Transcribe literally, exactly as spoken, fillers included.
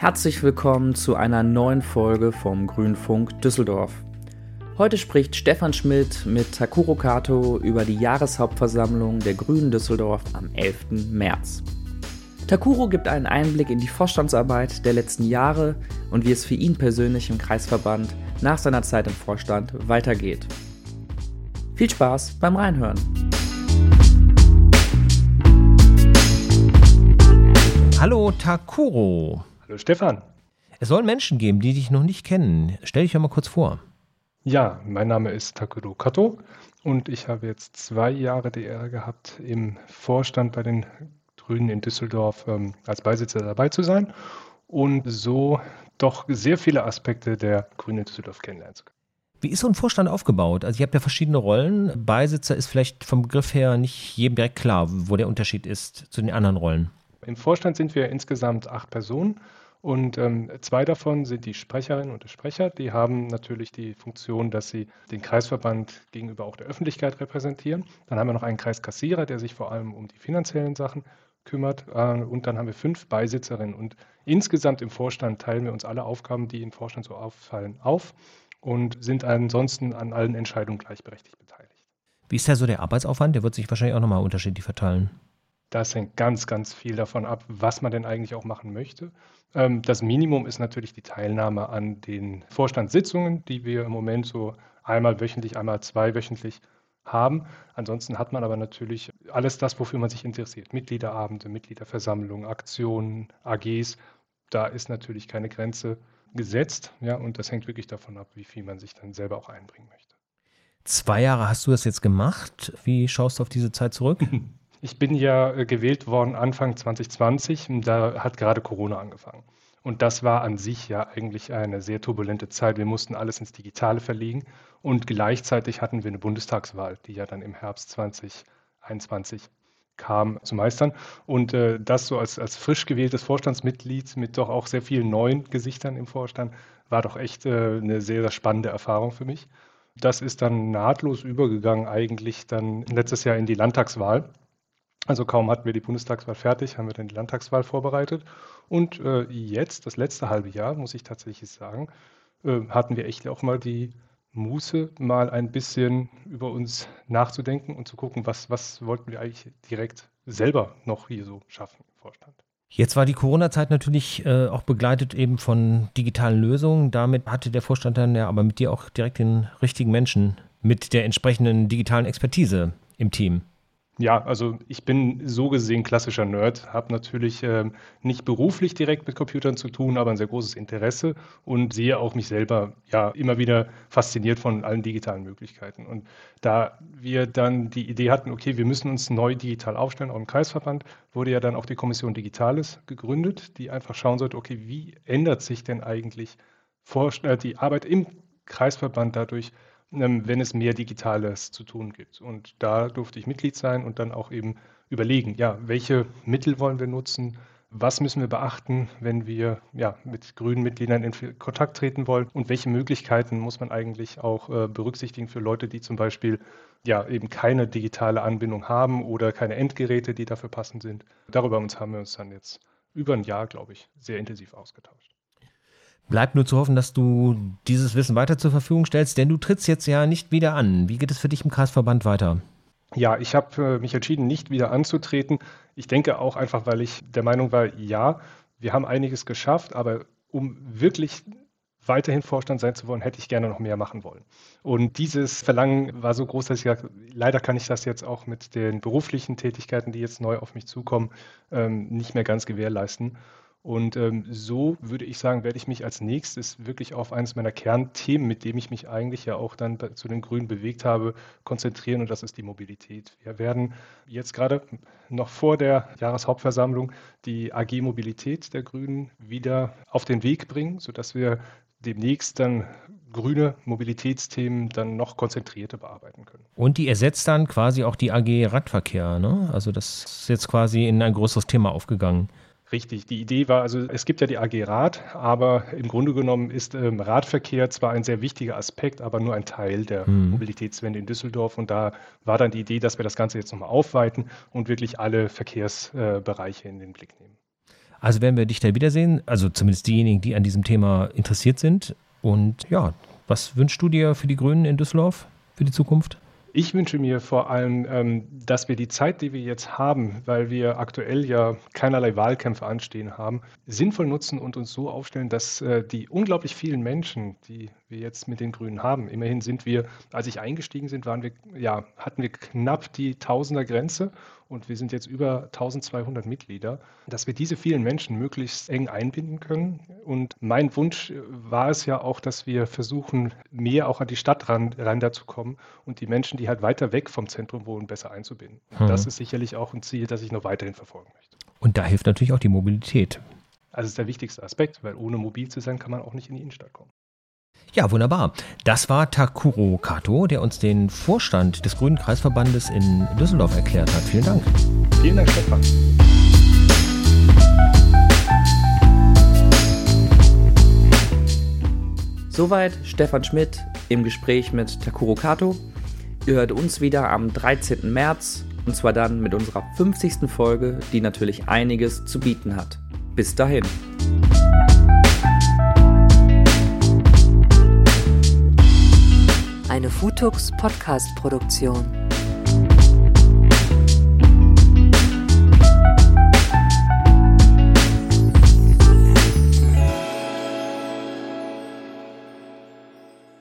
Herzlich willkommen zu einer neuen Folge vom Grünfunk Düsseldorf. Heute spricht Stefan Schmidt mit Takuro Kato über die Jahreshauptversammlung der Grünen Düsseldorf am elften März. Takuro gibt einen Einblick in die Vorstandsarbeit der letzten Jahre und wie es für ihn persönlich im Kreisverband nach seiner Zeit im Vorstand weitergeht. Viel Spaß beim Reinhören! Hallo Takuro. Hallo Stefan. Es soll Menschen geben, die dich noch nicht kennen. Stell dich doch mal kurz vor. Ja, mein Name ist Takuro Kato und ich habe jetzt zwei Jahre die Ehre gehabt, im Vorstand bei den Grünen in Düsseldorf ähm, als Beisitzer dabei zu sein und so doch sehr viele Aspekte der Grünen in Düsseldorf kennenlernen zu können. Wie ist so ein Vorstand aufgebaut? Also ihr habt ja verschiedene Rollen. Beisitzer ist vielleicht vom Begriff her nicht jedem direkt klar, wo der Unterschied ist zu den anderen Rollen. Im Vorstand sind wir insgesamt acht Personen. Und ähm, zwei davon sind die Sprecherinnen und der Sprecher. Die haben natürlich die Funktion, dass sie den Kreisverband gegenüber auch der Öffentlichkeit repräsentieren. Dann haben wir noch einen Kreiskassierer, der sich vor allem um die finanziellen Sachen kümmert. Äh, und dann haben wir fünf Beisitzerinnen. Und insgesamt im Vorstand teilen wir uns alle Aufgaben, die im Vorstand so auffallen, auf und sind ansonsten an allen Entscheidungen gleichberechtigt beteiligt. Wie ist da so der Arbeitsaufwand? Der wird sich wahrscheinlich auch nochmal unterschiedlich verteilen. Das hängt ganz, ganz viel davon ab, was man denn eigentlich auch machen möchte. Das Minimum ist natürlich die Teilnahme an den Vorstandssitzungen, die wir im Moment so einmal wöchentlich, einmal zweiwöchentlich haben. Ansonsten hat man aber natürlich alles das, wofür man sich interessiert. Mitgliederabende, Mitgliederversammlungen, Aktionen, A Gs. Da ist natürlich keine Grenze gesetzt. Ja, und das hängt wirklich davon ab, wie viel man sich dann selber auch einbringen möchte. Zwei Jahre hast du das jetzt gemacht. Wie schaust du auf diese Zeit zurück? Ich bin ja gewählt worden Anfang zwanzig zwanzig und da hat gerade Corona angefangen. Und das war an sich ja eigentlich eine sehr turbulente Zeit. Wir mussten alles ins Digitale verlegen und gleichzeitig hatten wir eine Bundestagswahl, die ja dann im Herbst zwanzig einundzwanzig kam, zu meistern. Und äh, das so als, als frisch gewähltes Vorstandsmitglied mit doch auch sehr vielen neuen Gesichtern im Vorstand war doch echt äh, eine sehr, sehr spannende Erfahrung für mich. Das ist dann nahtlos übergegangen eigentlich dann letztes Jahr in die Landtagswahl. Also kaum hatten wir die Bundestagswahl fertig, haben wir dann die Landtagswahl vorbereitet. Und äh, jetzt, das letzte halbe Jahr, muss ich tatsächlich sagen, äh, hatten wir echt auch mal die Muße, mal ein bisschen über uns nachzudenken und zu gucken, was, was wollten wir eigentlich direkt selber noch hier so schaffen im Vorstand. Jetzt war die Corona-Zeit natürlich äh, auch begleitet eben von digitalen Lösungen. Damit hatte der Vorstand dann ja aber mit dir auch direkt den richtigen Menschen mit der entsprechenden digitalen Expertise im Team. Ja, also ich bin so gesehen klassischer Nerd, habe natürlich ähm, nicht beruflich direkt mit Computern zu tun, aber ein sehr großes Interesse und sehe auch mich selber ja immer wieder fasziniert von allen digitalen Möglichkeiten. Und da wir dann die Idee hatten, okay, wir müssen uns neu digital aufstellen, auch im Kreisverband, wurde ja dann auch die Kommission Digitales gegründet, die einfach schauen sollte, okay, wie ändert sich denn eigentlich vor, äh, die Arbeit im Kreisverband dadurch, wenn es mehr Digitales zu tun gibt. Und da durfte ich Mitglied sein und dann auch eben überlegen, ja, welche Mittel wollen wir nutzen, was müssen wir beachten, wenn wir ja, mit grünen Mitgliedern in Kontakt treten wollen und welche Möglichkeiten muss man eigentlich auch äh, berücksichtigen für Leute, die zum Beispiel ja, eben keine digitale Anbindung haben oder keine Endgeräte, die dafür passend sind. Darüber haben wir uns dann jetzt über ein Jahr, glaube ich, sehr intensiv ausgetauscht. Bleibt nur zu hoffen, dass du dieses Wissen weiter zur Verfügung stellst, denn du trittst jetzt ja nicht wieder an. Wie geht es für dich im Kreisverband weiter? Ja, ich habe äh, mich entschieden, nicht wieder anzutreten. Ich denke auch einfach, weil ich der Meinung war, ja, wir haben einiges geschafft, aber um wirklich weiterhin Vorstand sein zu wollen, hätte ich gerne noch mehr machen wollen. Und dieses Verlangen war so groß, dass ich gesagt habe, leider kann ich das jetzt auch mit den beruflichen Tätigkeiten, die jetzt neu auf mich zukommen, ähm, nicht mehr ganz gewährleisten. Und ähm, so würde ich sagen, werde ich mich als nächstes wirklich auf eines meiner Kernthemen, mit dem ich mich eigentlich ja auch dann bei, zu den Grünen bewegt habe, konzentrieren und das ist die Mobilität. Wir werden jetzt gerade noch vor der Jahreshauptversammlung die A G Mobilität der Grünen wieder auf den Weg bringen, sodass wir demnächst dann grüne Mobilitätsthemen dann noch konzentrierter bearbeiten können. Und die ersetzt dann quasi auch die A G Radverkehr, ne? Also das ist jetzt quasi in ein größeres Thema aufgegangen. Richtig, die Idee war, also es gibt ja die A G Rad, aber im Grunde genommen ist ähm, Radverkehr zwar ein sehr wichtiger Aspekt, aber nur ein Teil der mhm. Mobilitätswende in Düsseldorf. Und da war dann die Idee, dass wir das Ganze jetzt nochmal aufweiten und wirklich alle Verkehrsbereiche äh, in den Blick nehmen. Also werden wir dich da wiedersehen, also zumindest diejenigen, die an diesem Thema interessiert sind. Und ja, was wünschst du dir für die Grünen in Düsseldorf für die Zukunft? Ich wünsche mir vor allem, ähm, dass wir die Zeit, die wir jetzt haben, weil wir aktuell ja keinerlei Wahlkämpfe anstehen haben, sinnvoll nutzen und uns so aufstellen, dass äh, die unglaublich vielen Menschen, die wir jetzt mit den Grünen haben, immerhin sind wir, als ich eingestiegen sind, waren wir, ja, hatten wir knapp die Tausender-Grenze und wir sind jetzt über eintausendzweihundert Mitglieder, dass wir diese vielen Menschen möglichst eng einbinden können. Und mein Wunsch war es ja auch, dass wir versuchen, mehr auch an die Stadtränder zu kommen und die Menschen, die halt weiter weg vom Zentrum wohnen, besser einzubinden. Hm. Das ist sicherlich auch ein Ziel, das ich noch weiterhin verfolgen möchte. Und da hilft natürlich auch die Mobilität. Also das ist der wichtigste Aspekt, weil ohne mobil zu sein, kann man auch nicht in die Innenstadt kommen. Ja, wunderbar. Das war Takuro Kato, der uns den Vorstand des Grünen Kreisverbandes in Düsseldorf erklärt hat. Vielen Dank. Vielen Dank, Stefan. Soweit Stefan Schmidt im Gespräch mit Takuro Kato. Ihr hört uns wieder am dreizehnten März und zwar dann mit unserer fünfzigsten Folge, die natürlich einiges zu bieten hat. Bis dahin. Eine Futux Podcast Produktion.